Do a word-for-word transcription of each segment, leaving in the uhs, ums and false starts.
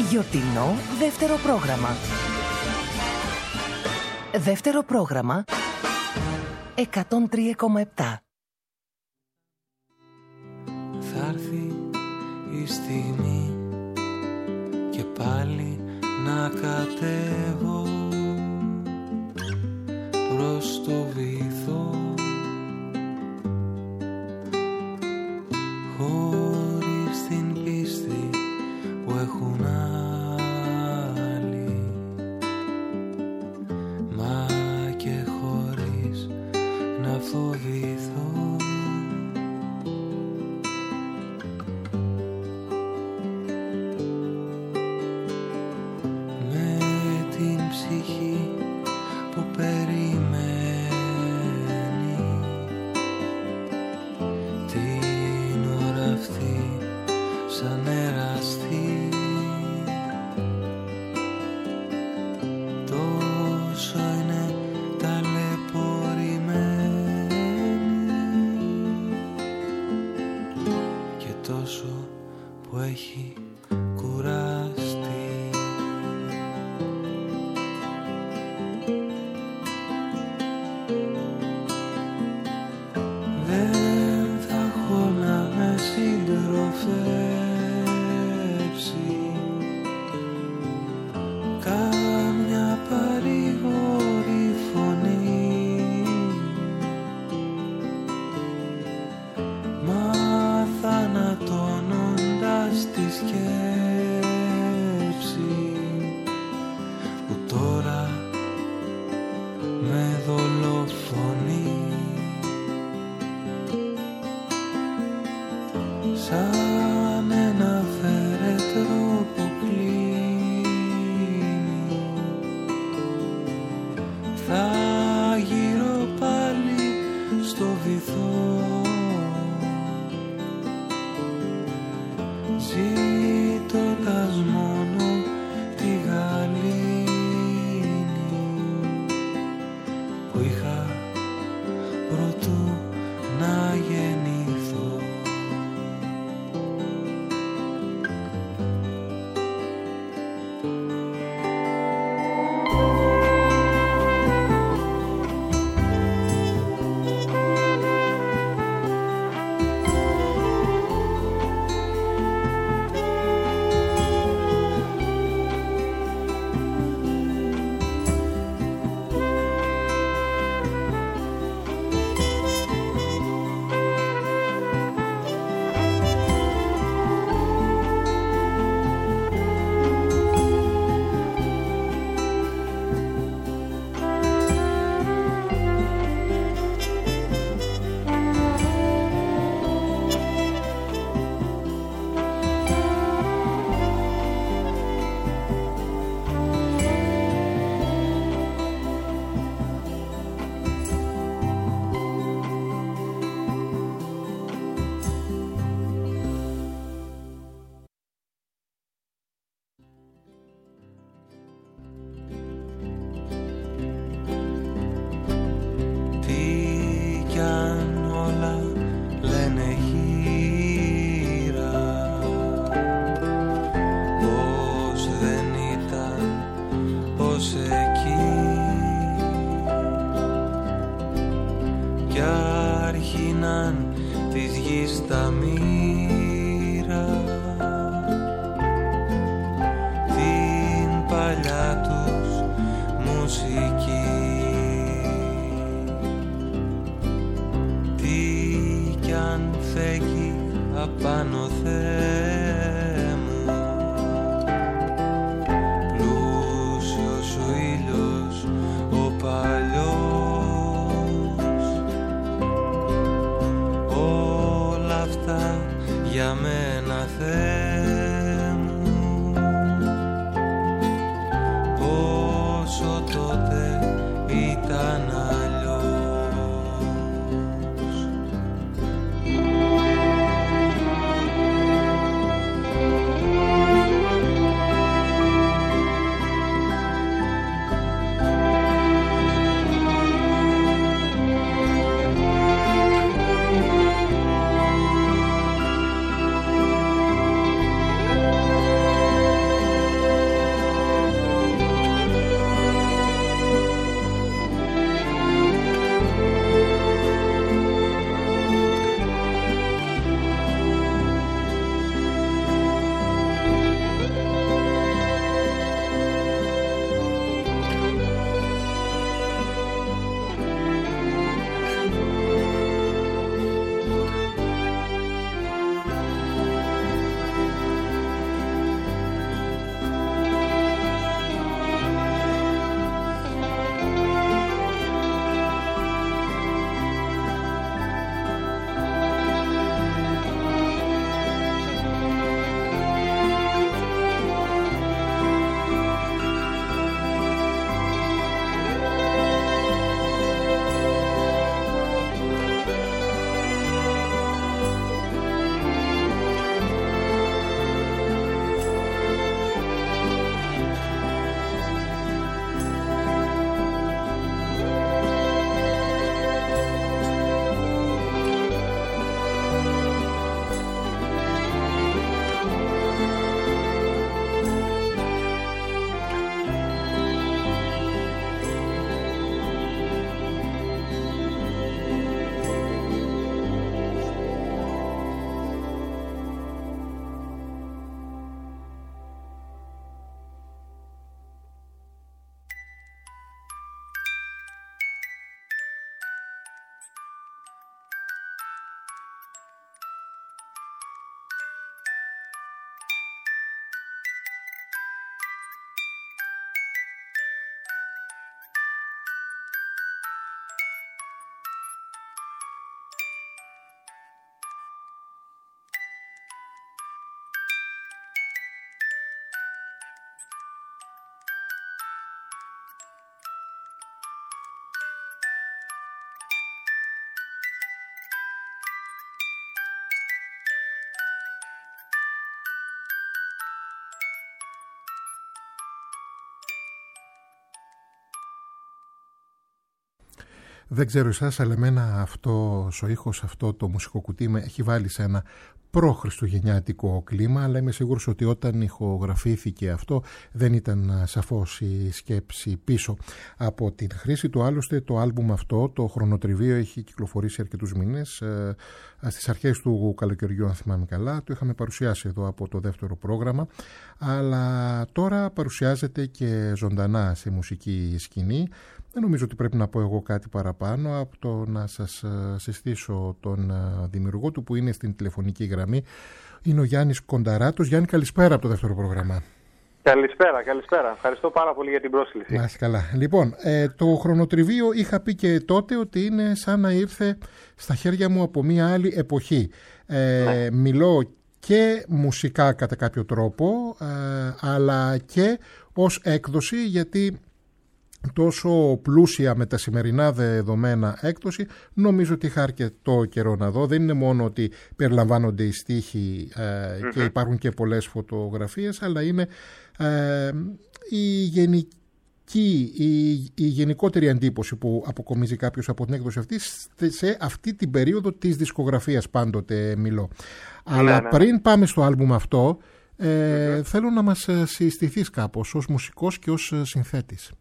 Γιορτινό δεύτερο πρόγραμμα. Δεύτερο πρόγραμμα εκατόν τρία κόμμα επτά. Θα έρθει η στιγμή και πάλι να κατέβω προς το βυθό, χωρίς την πίστη που έχουν άλλοι, μα και χωρίς να φοβηθώ. Με την ψυχή που περιμένει την ώρα αυτή σαν εραστή, τόσο είναι ταλαιπωρημένη και τόσο που έχει κουραστεί. Δεν θα έχω να με συντροφεύσει κάμια παρηγόρη φωνή, μα θανατώνοντας τη σκέψη που τώρα με δολοφονεί, σαν ένα φέρετρο που κλείνει, θα γύρω πάλι στο βυθό, ζήτοντας μόνο τη γαλήνη που είχα προτού να γεννηθώ. Δεν ξέρω εσάς, αλλά εμένα αυτός ο ήχος, αυτό το μουσικό κουτί με έχει βάλει σε ένα προ-χριστουγεννιάτικο κλίμα, αλλά είμαι σίγουρος ότι όταν ηχογραφήθηκε αυτό δεν ήταν σαφώς η σκέψη πίσω από την χρήση του. Άλλωστε το άλμπουμ αυτό, το Χρονοτριβείο, έχει κυκλοφορήσει αρκετούς μήνες, ε, στις αρχές του καλοκαιριού αν θυμάμαι καλά, το είχαμε παρουσιάσει εδώ από το δεύτερο πρόγραμμα, αλλά τώρα παρουσιάζεται και ζωντανά σε μουσική σκηνή. Δεν νομίζω ότι πρέπει να πω εγώ κάτι παραπάνω από το να σας συστήσω τον δημιουργό του που είναι στην τηλεφωνική γραμμή. Είναι ο Γιάννης Κονταράτος. Γιάννη, καλησπέρα από το δεύτερο πρόγραμμα. Καλησπέρα, καλησπέρα. Ευχαριστώ πάρα πολύ για την πρόσκληση. Να είστε καλά. Λοιπόν, ε, το Χρονοτριβείο είχα πει και τότε ότι είναι σαν να ήρθε στα χέρια μου από μια άλλη εποχή. Ε, ναι. Μιλώ και μουσικά κατά κάποιο τρόπο, ε, αλλά και ως έκδοση, γιατί τόσο πλούσια με τα σημερινά δεδομένα έκδοση νομίζω ότι είχα αρκετό καιρό να δω. Δεν είναι μόνο ότι περιλαμβάνονται οι στίχοι ε, mm-hmm. και υπάρχουν και πολλές φωτογραφίες, αλλά είναι ε, η γενική, η, η γενικότερη εντύπωση που αποκομίζει κάποιος από την έκδοση αυτή σε αυτή την περίοδο της δισκογραφίας πάντοτε μιλώ. Mm-hmm. Αλλά πριν πάμε στο άλμπουμ αυτό, ε, mm-hmm. θέλω να μας συστηθείς κάπως ως μουσικός και ως συνθέτης.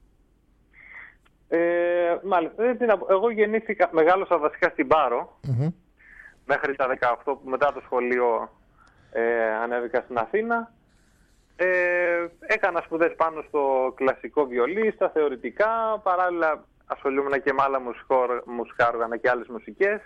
Ε, μάλιστα, εγώ γεννήθηκα, μεγάλωσα βασικά στην Πάρο mm-hmm. μέχρι τα δεκαοκτώ που μετά το σχολείο ε, ανέβηκα στην Αθήνα. Ε, έκανα σπουδές πάνω στο κλασικό βιολί, στα θεωρητικά, παράλληλα ασχολούμαι και με άλλα μουσικά όργανα και άλλες μουσικές.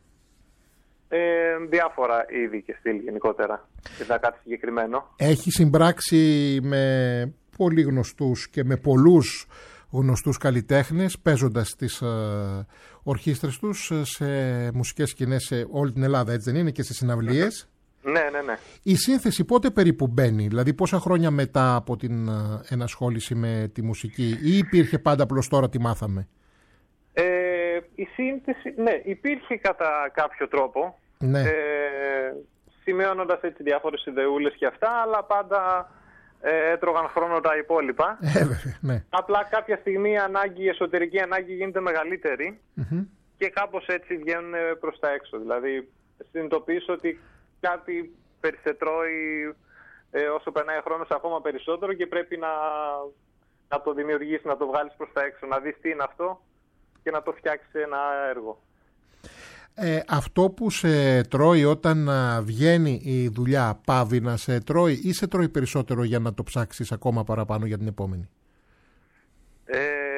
Ε, διάφορα είδη και στυλ γενικότερα, και θα κάτι συγκεκριμένο. Έχει συμπράξει με πολύ γνωστούς και με πολλούς γνωστούς καλλιτέχνες, παίζοντας τις ε, ορχήστρες τους σε μουσικές σκηνές σε όλη την Ελλάδα, έτσι δεν είναι, και σε συναυλίες. Ναι, ναι, ναι. Η σύνθεση πότε περίπου μπαίνει, δηλαδή πόσα χρόνια μετά από την ε, ενασχόληση με τη μουσική, ή υπήρχε πάντα, απλώς τώρα τη μάθαμε? Ε, η σύνθεση, ναι, υπήρχε κατά κάποιο τρόπο, ναι. ε, σημειώνοντας έτσι διάφορες ιδεούλες και αυτά, αλλά πάντα Ε, έτρωγαν χρόνο τα υπόλοιπα. Ε, ναι. Απλά κάποια στιγμή η ανάγκη, η εσωτερική ανάγκη γίνεται μεγαλύτερη mm-hmm. και κάπως έτσι βγαίνουν προς τα έξω. Δηλαδή συνειδητοποιήσω ότι κάτι περισσετρώει ε, όσο περνάει ο χρόνος ακόμα περισσότερο και πρέπει να, να το δημιουργήσεις, να το βγάλεις προς τα έξω, να δεις τι είναι αυτό και να το φτιάξεις ένα έργο. Ε, αυτό που σε τρώει όταν α, βγαίνει η δουλειά, πάβει να σε τρώει ή σε τρώει περισσότερο για να το ψάξεις ακόμα παραπάνω για την επόμενη? Ε,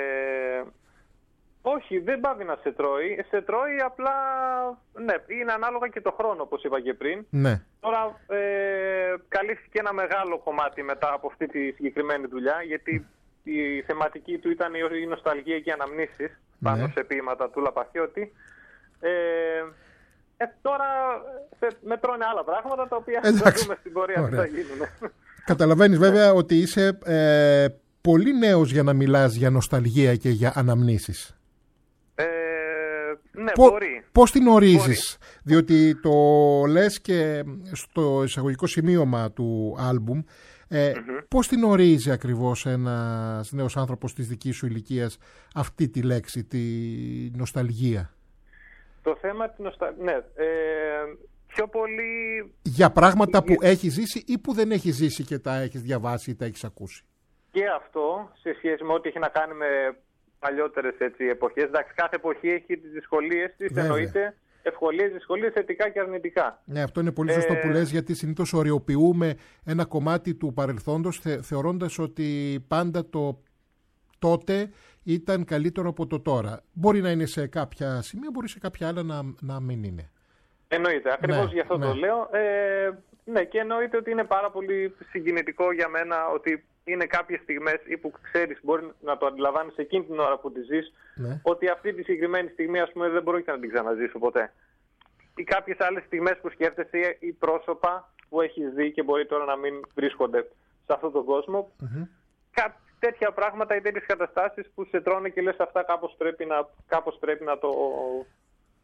όχι, δεν πάβει να σε τρώει. Σε τρώει απλά, ναι, είναι ανάλογα και το χρόνο, όπως είπα και πριν. Ναι. Τώρα ε, καλύφθηκε ένα μεγάλο κομμάτι μετά από αυτή τη συγκεκριμένη δουλειά, γιατί η θεματική του ήταν η νοσταλγία και οι αναμνήσεις πάνω ναι. σε ποίηματα του Λαπαχιώτη. Ε, ε, τώρα με τρώνε άλλα πράγματα τα οποία θα δούμε στην πορεία τι θα γίνουν. Καταλαβαίνεις βέβαια ότι είσαι ε, πολύ νέος για να μιλάς για νοσταλγία και για αναμνήσεις. Ε, ναι, Πο, μπορεί. Πώς την ορίζεις? Μπορεί. Διότι το λες και στο εισαγωγικό σημείωμα του άλμπουμ. Ε, mm-hmm. Πώς την ορίζει ακριβώς ένας νέος άνθρωπος της δικής σου ηλικίας αυτή τη λέξη, τη νοσταλγία? Το θέμα της νοσταλγίας, ναι, ε, πιο πολύ... Για πράγματα που έχει ζήσει ή που δεν έχει ζήσει και τα έχεις διαβάσει ή τα έχεις ακούσει? Και αυτό, σε σχέση με ό,τι έχει να κάνει με παλιότερες έτσι, εποχές. Εντάξει, κάθε εποχή έχει τις δυσκολίες της, εννοείται, ευκολίες, δυσκολίες, θετικά και αρνητικά. Ναι, αυτό είναι πολύ σωστό ε... που λες, γιατί συνήθως οριοποιούμε ένα κομμάτι του παρελθόντος θε, θεωρώντας ότι πάντα το τότε ήταν καλύτερο από το τώρα. Μπορεί να είναι σε κάποια σημεία, μπορεί σε κάποια άλλα να, να μην είναι. Εννοείται, ακριβώς ναι, γι' αυτό ναι. το λέω. Ε, ναι, και εννοείται ότι είναι πάρα πολύ συγκινητικό για μένα ότι είναι κάποιες στιγμές ή που ξέρεις, μπορεί να το αντιλαμβάνεις εκείνη την ώρα που τη ζεις, ναι. ότι αυτή τη συγκεκριμένη στιγμή ας πούμε δεν μπορεί να την ξαναζήσω ποτέ. Ή κάποιες άλλες στιγμές που σκέφτεσαι ή πρόσωπα που έχεις δει και μπορεί τώρα να μην βρίσκονται σε αυτόν τον κόσμο. Mm-hmm. Κα, τέτοια πράγματα ή τέτοιες καταστάσεις που σε τρώνε και λες αυτά κάπως πρέπει να, κάπως πρέπει να το...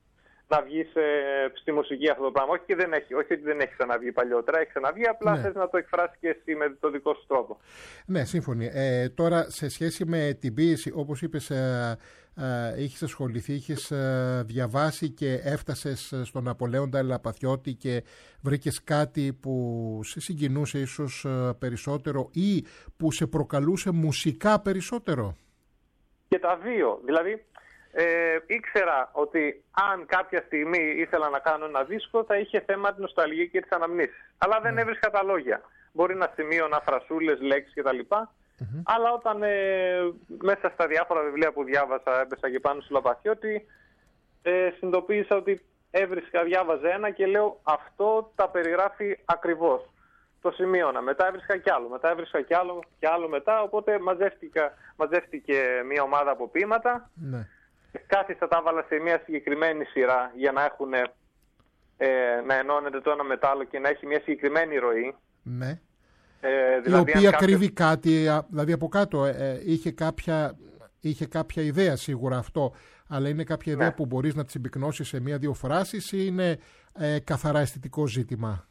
να βγεις ε, στη μουσική αυτό το πράγμα. Όχι, και δεν έχει, όχι ότι δεν έχει ξαναβγεί παλιότερα, έχει ξαναβγεί, απλά ναι. θες να το εκφράσεις και εσύ με το δικό σου τρόπο. Ναι, σύμφωνοι. Ε, τώρα, σε σχέση με την ποίηση, όπως είπες, ε, ε, είχες ασχοληθεί, είχες ε, διαβάσει και έφτασες στον Ναπολέοντα Ελαπαθιώτη και βρήκες κάτι που σε συγκινούσε ίσως ε, περισσότερο ή που σε προκαλούσε μουσικά περισσότερο. Και τα δύο. Δηλαδή, Ε, ήξερα ότι αν κάποια στιγμή ήθελα να κάνω ένα δίσκο θα είχε θέμα την νοσταλγία και τις αναμνήσεις. Αλλά δεν mm. έβρισκα τα λόγια. Μπορεί να σημείωνα φρασούλες, λέξεις κτλ. Mm-hmm. Αλλά όταν ε, μέσα στα διάφορα βιβλία που διάβασα έπεσα και πάνω στο Λαπαθιώτη, ε, συνειδητοποίησα ότι έβρισκα, διάβαζα ένα και λέω αυτό τα περιγράφει ακριβώς. Το σημείωνα. Μετά έβρισκα κι άλλο. Μετά έβρισκα κι άλλο, κι άλλο μετά. Οπότε μαζεύτηκε μια ομάδα από ποίηματα. Mm. Κάθισα, τα έβαλα σε μια συγκεκριμένη σειρά για να έχουν ε, να ενώνεται το ένα με το άλλο και να έχει μια συγκεκριμένη ροή. Ναι. Ε, δηλαδή, η οποία κάποιος... κρύβει κάτι, δηλαδή από κάτω ε, είχε, κάποια, είχε κάποια ιδέα σίγουρα αυτό, αλλά είναι κάποια ιδέα ναι. που μπορείς να τη συμπυκνώσεις σε μία-δύο φράσεις ή είναι ε, καθαρά αισθητικό ζήτημα?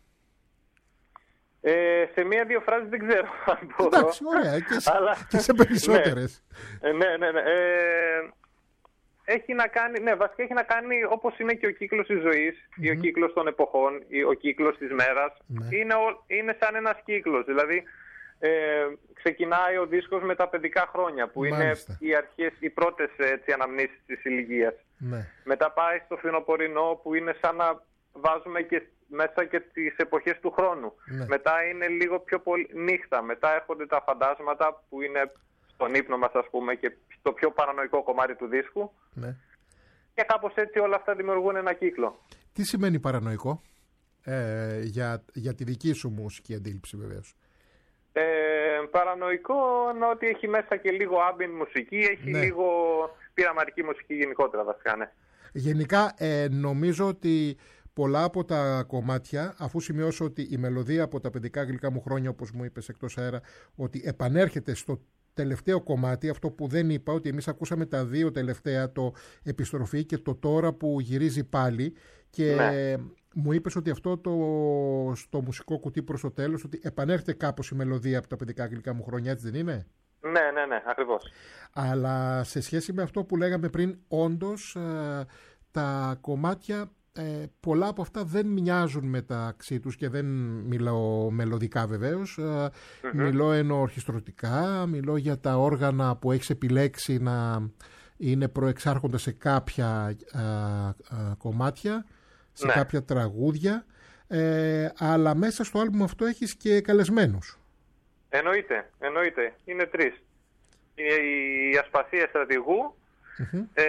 Ε, σε μία-δύο φράσεις δεν ξέρω αν μπορώ. Εντάξει, ωραία, και σε, αλλά... και σε περισσότερες. ναι, ναι, ναι. ναι. Ε, Έχει να κάνει, ναι, βασικά έχει να κάνει όπως είναι και ο κύκλος της ζωής, mm-hmm. ή ο κύκλος των εποχών, ή ο κύκλος της μέρας. Mm-hmm. Είναι, είναι σαν ένας κύκλος. Δηλαδή, ε, ξεκινάει ο δίσκος με τα παιδικά χρόνια, που Μάλιστα. είναι οι αρχές, οι πρώτες έτσι, αναμνήσεις της ηλικίας. Mm-hmm. Μετά πάει στο φθινοπορεινό, που είναι σαν να βάζουμε και μέσα και τις εποχές του χρόνου. Mm-hmm. Μετά είναι λίγο πιο πολύ νύχτα. Μετά έρχονται τα φαντάσματα, που είναι στον ύπνο μας, ας πούμε, και το πιο παρανοϊκό κομμάτι του δίσκου. Ναι. Και κάπως έτσι όλα αυτά δημιουργούν ένα κύκλο. Τι σημαίνει παρανοϊκό ε, για, για τη δική σου μουσική αντίληψη βεβαίως? Ε, παρανοϊκό εννοώ ότι έχει μέσα και λίγο ambient μουσική, έχει ναι. λίγο πειραματική μουσική γενικότερα βασικά, ναι. Γενικά ε, νομίζω ότι πολλά από τα κομμάτια, αφού σημειώσω ότι η μελωδία από τα παιδικά γλυκά μου χρόνια, όπως μου είπες εκτός αέρα, ότι επανέρχεται στο τελευταίο κομμάτι, αυτό που δεν είπα, ότι εμείς ακούσαμε τα δύο τελευταία, το επιστροφή και το τώρα που γυρίζει πάλι, και ναι. μου είπες ότι αυτό το στο μουσικό κουτί προς το τέλος, ότι επανέρχεται κάπως η μελωδία από τα παιδικά γλυκά μου χρόνια, έτσι δεν είναι? Ναι, ναι, ναι, ακριβώς. Αλλά σε σχέση με αυτό που λέγαμε πριν, όντως ε, τα κομμάτια, Ε, πολλά από αυτά δεν μοιάζουν μεταξύ τους, και δεν μιλώ μελωδικά βεβαίως, ε, mm-hmm. μιλώ εννοορχιστρωτικά, μιλώ για τα όργανα που έχεις επιλέξει να είναι προεξάρχοντα σε κάποια ε, ε, κομμάτια, σε ναι. κάποια τραγούδια, ε, αλλά μέσα στο άλμπουμ αυτό έχεις και καλεσμένους. Εννοείται, εννοείται. Είναι τρεις. Είναι η Ασπασία Στρατηγού, mm-hmm. ε,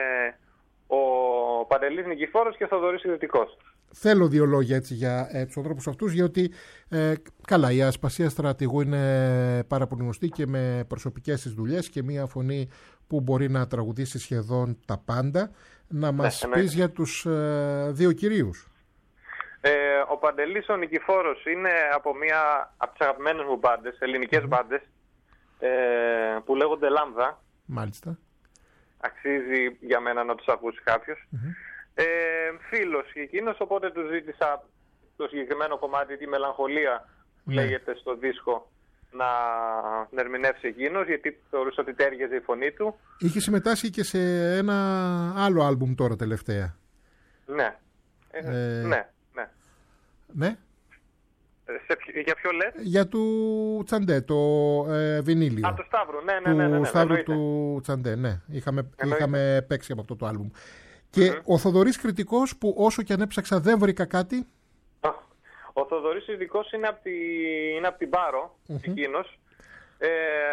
ο Παντελής Νικηφόρος και ο Θοδωρής Ιδρυτικός. Θέλω δύο λόγια έτσι για ε, τους ανθρώπους αυτούς, γιατί ε, καλά, η Ασπασία Στρατηγού είναι πάρα πολύ γνωστή και με προσωπικές της δουλειές και μια φωνή που μπορεί να τραγουδήσει σχεδόν τα πάντα. Να μας ναι, πεις ναι. για τους ε, δύο κυρίους. Ε, ο Παντελής ο Νικηφόρος είναι από μια από τις αγαπημένες μου μπάντες, ελληνικές mm-hmm. μπάντες, ε, που λέγονται Λάμδα. Μάλιστα. Αξίζει για μένα να τους ακούσει κάποιος. Mm-hmm. Ε, φίλος και εκείνος, οπότε του ζήτησα το συγκεκριμένο κομμάτι, τη μελαγχολία που mm. λέγεται στο δίσκο, να ερμηνεύσει εκείνος, γιατί θεωρούσα ότι τέριαζε η φωνή του. Είχε συμμετάσχει και σε ένα άλλο άλμπουμ τώρα τελευταία. Ναι. Ε, ε... Ναι, ναι. Ναι. Σε, για ποιο λες? Για του Τσαντέ, το ε, βινίλιο. Α, το Σταύρου, ναι, ναι, ναι. ναι, ναι, ναι Σταύρου του Τσαντέ, ναι. Είχαμε, είχαμε παίξει από αυτό το άλμπουμ. Και mm-hmm. ο Θοδωρής Κριτικός, που όσο και αν έψαξα δεν βρήκα κάτι. Ο Θοδωρής Κριτικός είναι από, τη, είναι από την Πάρο, mm-hmm. εκείνος. Ε,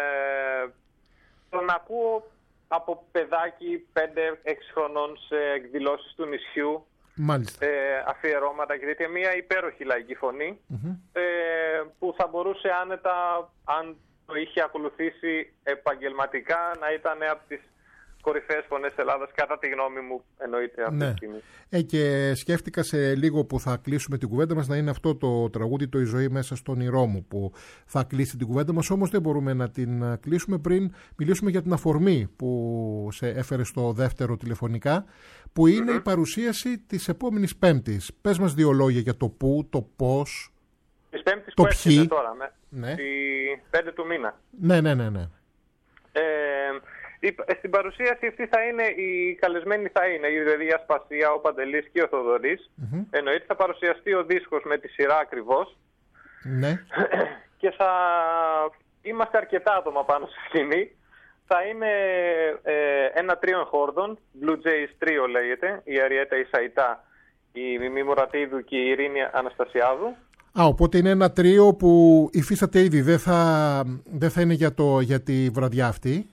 τον ακούω από παιδάκι πέντε έξι χρονών σε εκδηλώσεις του νησιού. Μάλιστα. Ε, αφιερώματα και τέτοια, μια υπέροχη λαϊκή φωνή, mm-hmm. ε, που θα μπορούσε άνετα, αν το είχε ακολουθήσει επαγγελματικά, να ήταν από τις κορυφαίες φωνές Ελλάδας, κατά τη γνώμη μου, εννοείται αυτή ναι. τη στιγμή. Ε, και σκέφτηκα σε λίγο που θα κλείσουμε την κουβέντα μας να είναι αυτό το τραγούδι, το «Η ζωή μέσα στον όνειρό μου», που θα κλείσει την κουβέντα μας, όμως δεν μπορούμε να την κλείσουμε πριν μιλήσουμε για την αφορμή που σε έφερε στο δεύτερο τηλεφωνικά, που είναι mm-hmm. η παρουσίαση της επόμενης Πέμπτης. Πες μας δύο λόγια για το πού, το πώς, της Πέμπτης το που ποιοι. Τώρα, ναι. Ναι. Τη πέντε του μήνα. Ναι, ναι, ναι, ναι. Ε, στην παρουσίαση αυτή θα είναι, οι καλεσμένοι θα είναι η Ρεδία Σπασία, ο Παντελής και ο Θοδωρής. Mm-hmm. Εννοείται θα παρουσιαστεί ο δίσκος με τη σειρά ακριβώς. Ναι. Και θα είμαστε αρκετά άτομα πάνω στη σκηνή. Θα είναι ε, ένα τρίο χόρδων, Blue Jays τρίο λέγεται, η Αριέτα Ισαϊτά, η Μιμή Μουρατίδου και η Ειρήνη Αναστασιάδου. Α, οπότε είναι ένα τρίο που υφίσταται ήδη, δεν θα, δεν θα είναι για, το, για τη βραδιά αυτή.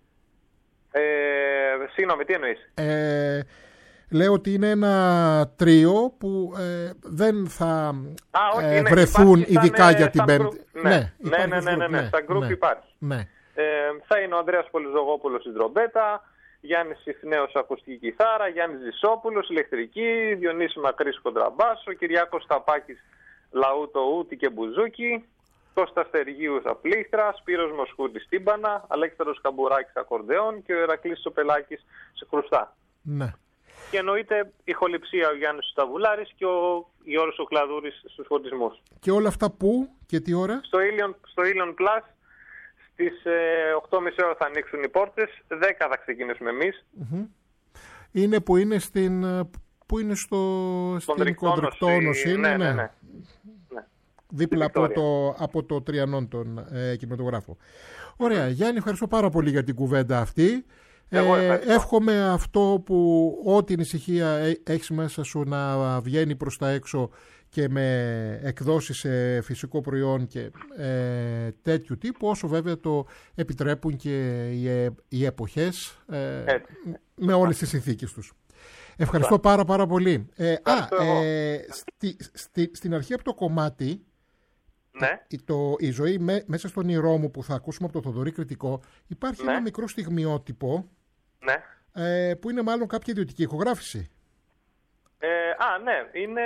Ε, συγγνώμη, τι εννοείς? Ε, λέω ότι είναι ένα τρίο που ε, δεν θα Α, όχι, ε, είναι, βρεθούν υπάρχει, ειδικά σαν, για την σαν Πέμπτη. Ναι, ναι, ναι, ναι, ναι, ναι, ναι, σαν γκρουπ ναι, υπάρχει. Ναι. Ε, θα είναι ο Ανδρέας Πολυζογόπουλος στην τρομπέτα, Γιάννης Ιθνέος ακουστική κιθάρα, Γιάννης Ζησόπουλος ηλεκτρική, Διονύση Μακρύς κοντραμπάσο, Κυριάκος Ταπάκης λαούτο ούτι και μπουζούκι, Κώστας Στεργίου στα πλήκτρα, Σπύρος Μοσχούτης τύμπανα, Αλέξανδρος Καμπουράκης ακορδεόν και ο Ηρακλής Σοπελάκης σε χρουστά. Ναι. Και εννοείται ηχοληψία ο Γιάννης Σταβουλάρης και ο Γιώργος ο Κλαδούρης στους φωτισμούς. Και όλα αυτά πού και τι ώρα? Στο Ilion, στο Ilion Plus στις ε, οκτώ και μισή ώρα θα ανοίξουν οι πόρτες, δέκα θα ξεκινήσουμε εμείς. Mm-hmm. Είναι που είναι στην... Που είναι στο, στην Κοντρικτόνωση, ναι, ναι, ναι. ναι. ναι. Δίπλα από το, από το Τριανόν τον ε, κινηματογράφο. Ωραία, mm. Γιάννη, ευχαριστώ πάρα πολύ για την κουβέντα αυτή. Ε, εύχομαι αυτό που ό,τι ανησυχία έχεις μέσα σου να βγαίνει προς τα έξω και με εκδόσεις σε φυσικό προϊόν και ε, τέτοιου τύπου, όσο βέβαια το επιτρέπουν και οι, οι εποχές ε, με όλες τις συνθήκες τους. Ευχαριστώ πάρα πάρα πολύ. Ε, α, ε, στη, στη, στην αρχή από το κομμάτι, ναι. το, η ζωή με, μέσα στον όνειρό μου που θα ακούσουμε από το Θοδωρή Κρητικό, υπάρχει ναι. ένα μικρό στιγμιότυπο ναι. ε, που είναι μάλλον κάποια ιδιωτική ηχογράφηση. Ε, α, ναι. Είναι...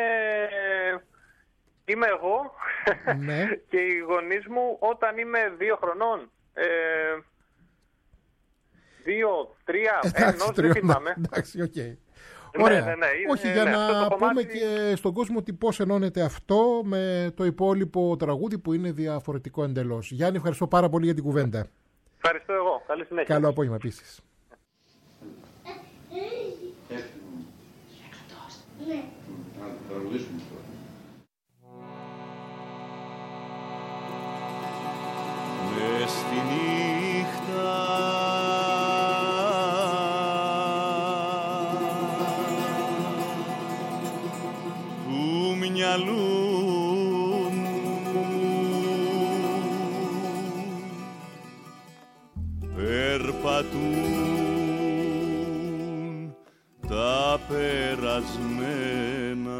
Είμαι εγώ ναι. και οι γονείς μου όταν είμαι δύο χρονών. Ε, δύο, τρία, ενός, δεν θυμάμαι. Εντάξει, οκ. Okay. Ναι, Ωραία. Ναι, ναι, Όχι, ναι, για ναι, να πούμε κομμάτι... και στον κόσμο ότι πώς ενώνεται αυτό με το υπόλοιπο τραγούδι που είναι διαφορετικό εντελώς. Γιάννη, ευχαριστώ πάρα πολύ για την κουβέντα. Ευχαριστώ εγώ. Καλή συνέχεια. Καλό απόγευμα επίσης. Ναι. Μες στη νύχτα του μυαλού περπατούν τα περασμένα,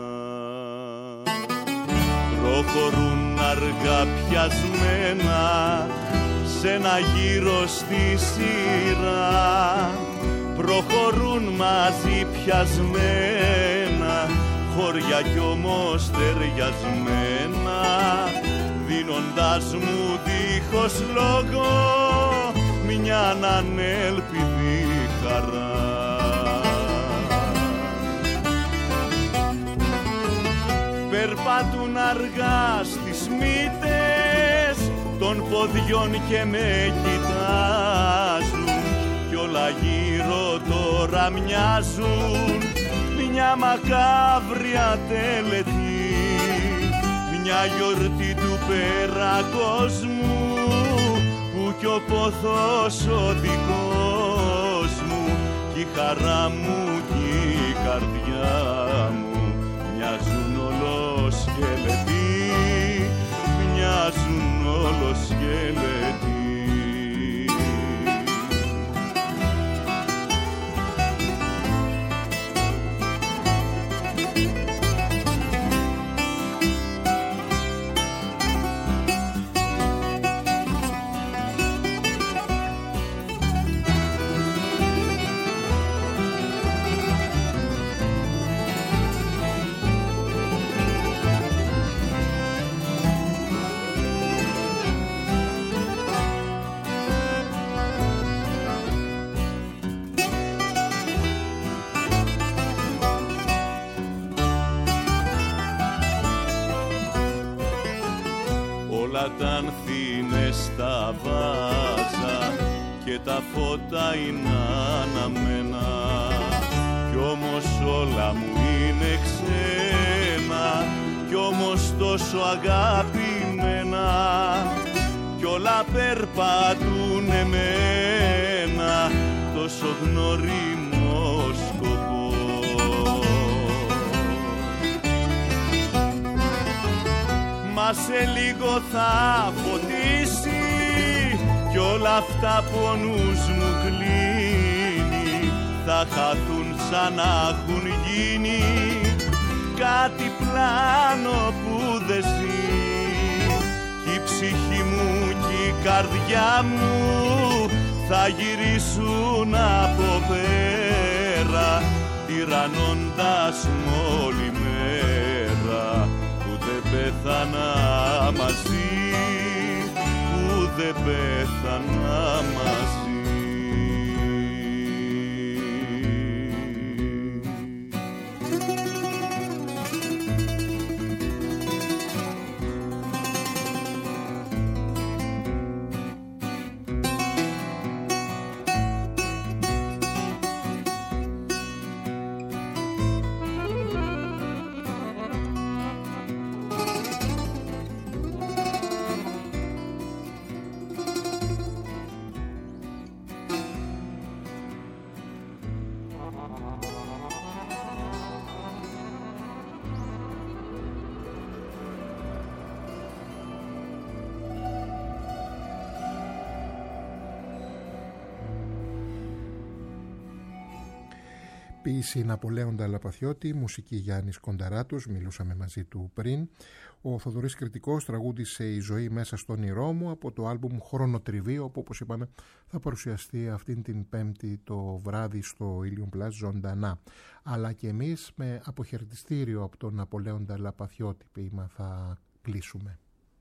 προχωρούν αργά πιασμένα σε ένα γύρο στη σειρά, προχωρούν μαζί πιασμένα, χωριά κι όμως ταιριασμένα, δίνοντας μου δίχως λόγο μια ανέλπιδη χαρά. Περπατούν αργά στις μύτες των ποδιών και με κοιτάζουν κι όλα γύρω τώρα μοιάζουν μια μακάβρια τελετή, μια γιορτή του πέρα κόσμου που κι ο πόθος ο δικός μου κι η χαρά μου κι η καρδιά μου μοιάζουν όλο σκελετή, μοιάζουν όλο σκελετή. όλα τα ανθήνε στα βάζα και τα φώτα είναι αναμένα, κι όμως όλα μου είναι ξένα, κι όμως τόσο αγαπημένα, κι όλα περπατούν εμένα, τόσο γνωρίμο σκοπό. Μα σε λίγο θα φωτίσει κι όλα αυτά που ο νους μου κλείνει θα χαθούν σαν να έχουν γίνει κάτι πλάνο που δεν ζει. Κι η ψυχή μου κι η καρδιά μου θα γυρίσουν από πέρα, τυραννώντας μ' όλη μέρα που δεν πέθανα μαζί, που δεν πέθανα μαζί. Ποίηση Ναπολέοντα Λαπαθιώτη, μουσική Γιάννης Κονταράτος, μιλούσαμε μαζί του πριν. Ο Θοδωρής Κρητικός τραγούδισε «Η ζωή μέσα στον όνειρό μου» από το άλμπουμ Χρονοτριβείο, που όπως είπαμε θα παρουσιαστεί αυτήν την Πέμπτη το βράδυ στο Ilium Plus ζωντανά. Αλλά και εμείς με αποχαιρετιστήριο από τον Ναπολέοντα Λαπαθιώτη ποίημα θα κλείσουμε.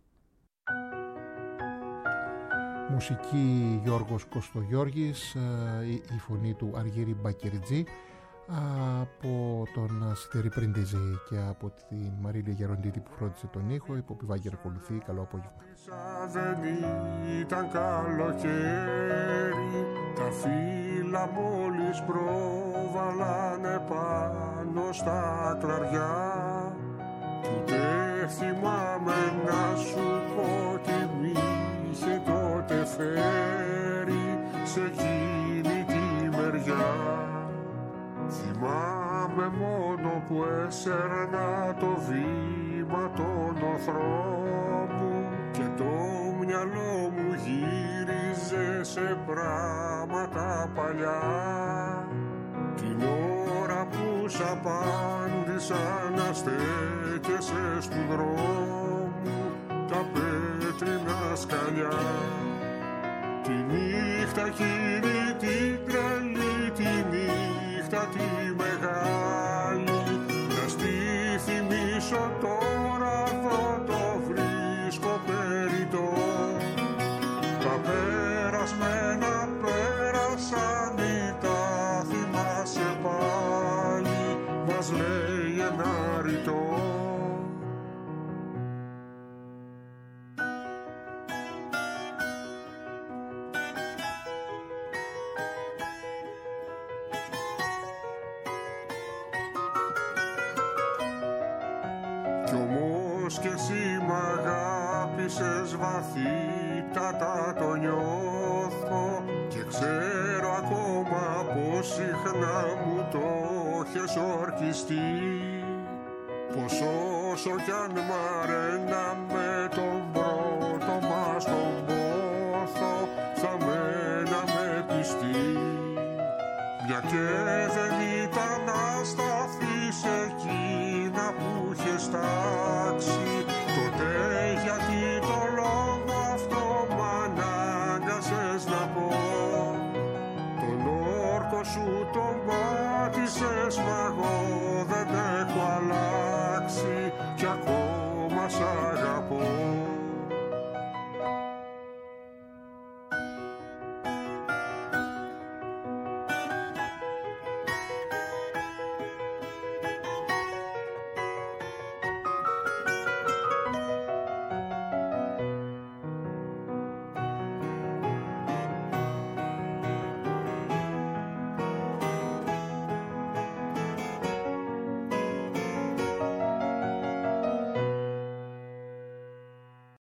Μουσική Γιώργος Κωστογιώργης, η φωνή του Αργύρη Μπακερτζή, από τον Σιτερή Πριντιζή και από την Μαρίλια Γεροντίδη που φρόντισε τον ήχο. Η Ποπή Βάγκερ ακολουθεί. Καλό απόγευμα. Δεν ήταν καλοκαίρι, τα φύλλα μόλις πρόβαλανε πάνω στα κλαριά. Ούτε θυμάμαι να σου πω τι μ' είχε τότε φέρει σε εκείνη τη μεριά. Θυμάμαι μόνο που έσαιρνα το βήμα των οθρών μου και το μυαλό μου γύριζε σε πράγματα παλιά. Την ώρα που σ' απάντησα να στέκεσαι στου δρόμου τα πέτρινα σκαλιά. Τη νύχτα εκείνη την τρελή, τη νύχτα τη μεγάλη, να στη θυμίσω τώρα εδώ το βρίσκω περιττό. Τα περασμένα πέρασαν ή τα θυμάσαι πάλι, μας λέει ένα ρητό. Κι εσύ μ' αγάπησες βαθύτατα, το νιώθω και ξέρω ακόμα πως συχνά μου το έχεις ορκιστεί. Πως όσο κι αν μ' αρέναμε